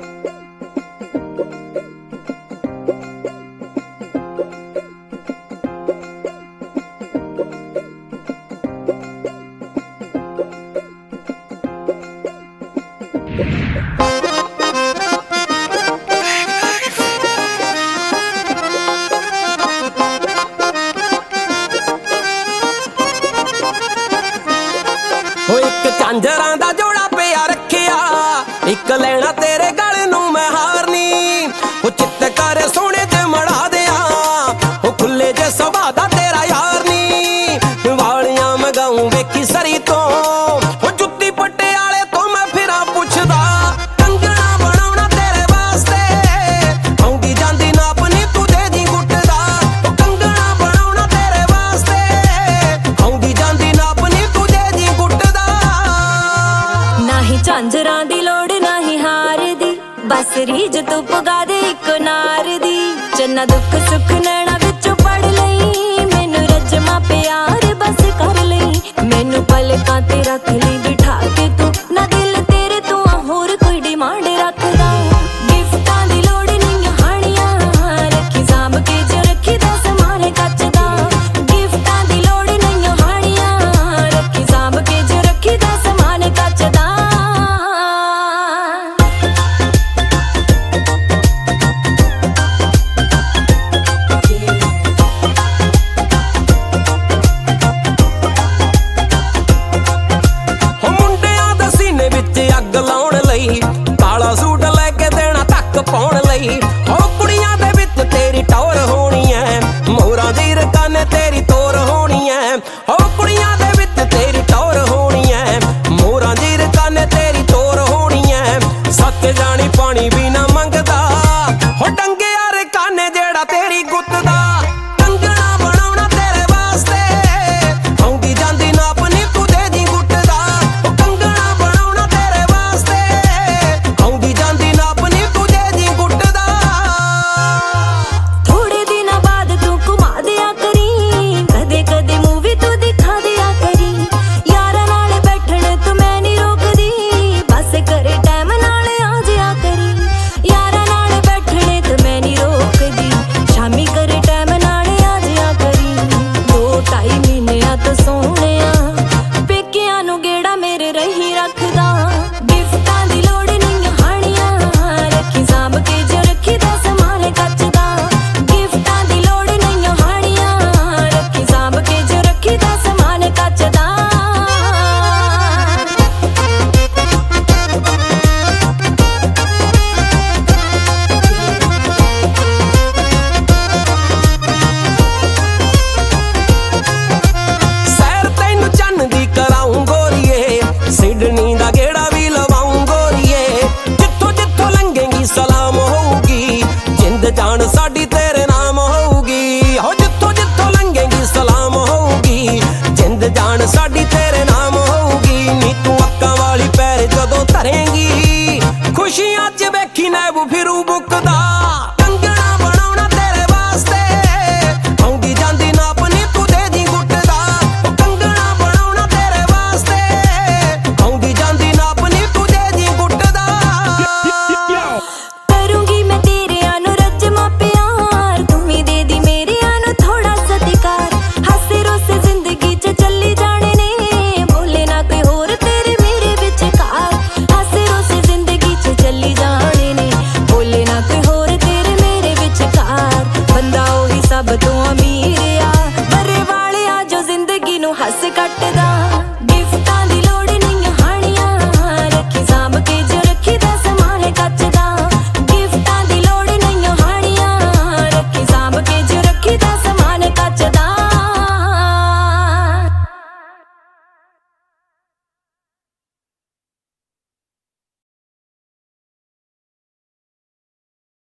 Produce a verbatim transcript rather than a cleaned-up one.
झांजरां दा जोड़ा पिया रखिया, एक लैना तेरे गल नूं मैं हारनी। ओ चित्त कर सोने ते मड़ा दिया, ओ खुले जे सुभा दा तेरा यार नी। वालियां मंगाऊं वेखी सरी तो, ओ जुत्ती पटियाले तो मैं फिरा पुछदा। कंगना बनाउणा तेरे वास्ते, आउंदी जांदी नाप नी तू दे जी गुट्टदा। ओ कंगना बनाउणा तेरे वास्ते, आउंदी जांदी नाप नी तू दे जी गुट्टदा। नाही झांजरां दी लोड़ नाही हार दी, बस रीज तू पुगा दे इक नार दी। चन्ना दुख सुख नैना विचों पढ़ लई, मैनू रजमा प्यार बस कर लई। मैनू पलकां ते रख लई बिठा के तू, ना दिल तेरे तो होर कोई डिमांड रखदा। गिफ्टां दी लोड़ नहीं हानियां, रखी सांभ के जो रखी दा समान कच दा। गिफ्टां दी लोड़ नहीं हानियां, रखी सांभ के जो रखी दा समान कच दा। अग लाउण लई काला सूट लैके देना तक पाउण लई। ओ कुड़ियां दे विच तेरी टौर होनी है, मोहरां दी रकान तेरी तोर होनी है। ओ कुड़ियां दे विच तेरी टौर होनी है, मोहरां दी रकान तेरी तोर होनी है। सच जानी पानी भी ना मंगदा, हो डंगिया रकाने जेड़ा तेरी गुत्त दा। कंगना बनाउणा तेरे वास्ते, आउंदी जांदी नाप नी तू दे जी गुट्टदा। ओ कंगना बनाउणा तेरे वास्ते, आउंदी जांदी नाप नी तू दे जी गुट्टदा। थोड़े दिनां बाद तू घुमा दिया करी, कदे कदे मूवी तू दिखा दिया करी। यारां नाल बैठण तू मैं नी रोकदी, बस करे टाइम नाल आ जिया करी। यारां नाल बैठणे तू मैं नी रोकदी, शामी करे टाइम नाल आ जिया करी। दो ढाई महीनिਆਂ तो सोहणिया, पेकिਆਂ ਨੂੰ गेड़ा मेरे रही रखदा। गिफ्टां दी लोड़ नहीं हानियां, रखी सांभ के जो रखी दा समान कच दा। गिफ्टां दी लोड़ नहीं हानियां, रखी सांभ के जो रखी दा समान कच दा। सैर तैनू चन्न दी कराऊं गोरीए, सिडनी दा गेड़ा भी लवाऊं गोरीए। जिथों जिथों लंघेंगी सलाम होऊगी, जिंद जान साडी तेरे नाम होऊगी। हो जिथों जिथों लंघेंगी सलाम होऊगी, जिंद जान साडी तेरे नाम होऊगी। नी तू अक्कां वाली पैर जदों धरेंगी, खुशियां च वेखी नैब फिरू बुकदा। कंगना बनाउणा तेरे वास्ते, आउंदी जांदी नाप नी तू दे जी गुट्टदा। ओ कंगना बनाउणा तेरे वास्ते, आउंदी जांदी नाप नी तू दे जी गुट्टदा। करूंगी मैं तेरे आनु रजमा प्यार, तू ही दे दी मेरे आनु थोड़ा सत्कार। हसे रोसे जिंदगी च चली जाने ने, बोले ना कोई होर तेरे मेरे विचकार। हसे रोसे जिंदगी च चली जाने ने, बोले ना कोई होर तेरे मेरे विचकार। बंदा ओही सब तो अमीर आ, बरे वाले आ जो जिंदगी नू हस कटदा।